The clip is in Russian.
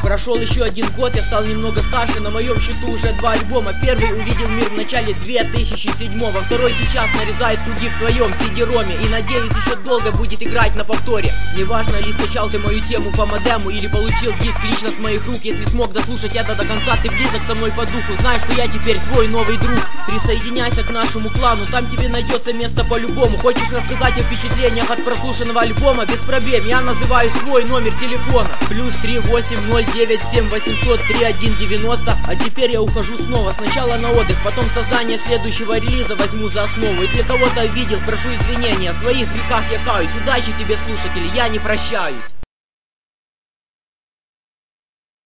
Прошел еще один год, я стал немного старше. На моем счету уже 2 альбома. Первый увидел мир в начале 2007-го, второй сейчас нарезает круги в твоем CD-роме. И надеюсь, еще долго будет играть на повторе. Неважно ли скачал ты мою тему по модему или получил диск лично с моих рук. Если смог дослушать это до конца, ты близок со мной по духу. Знаешь, что я теперь твой новый друг. Присоединяйся к нашему клану, там тебе найдется место по-любому. Хочешь рассказать о впечатлениях от прослушанного альбома? Без проблем, я называю свой номер телефона. +3 8097 800 3190. А теперь я ухожу снова. Сначала на отдых, потом создание следующего релиза возьму за основу. Если кого-то обидел, прошу извинения. В своих грехах я каюсь. Удачи тебе, слушатели, я не прощаюсь.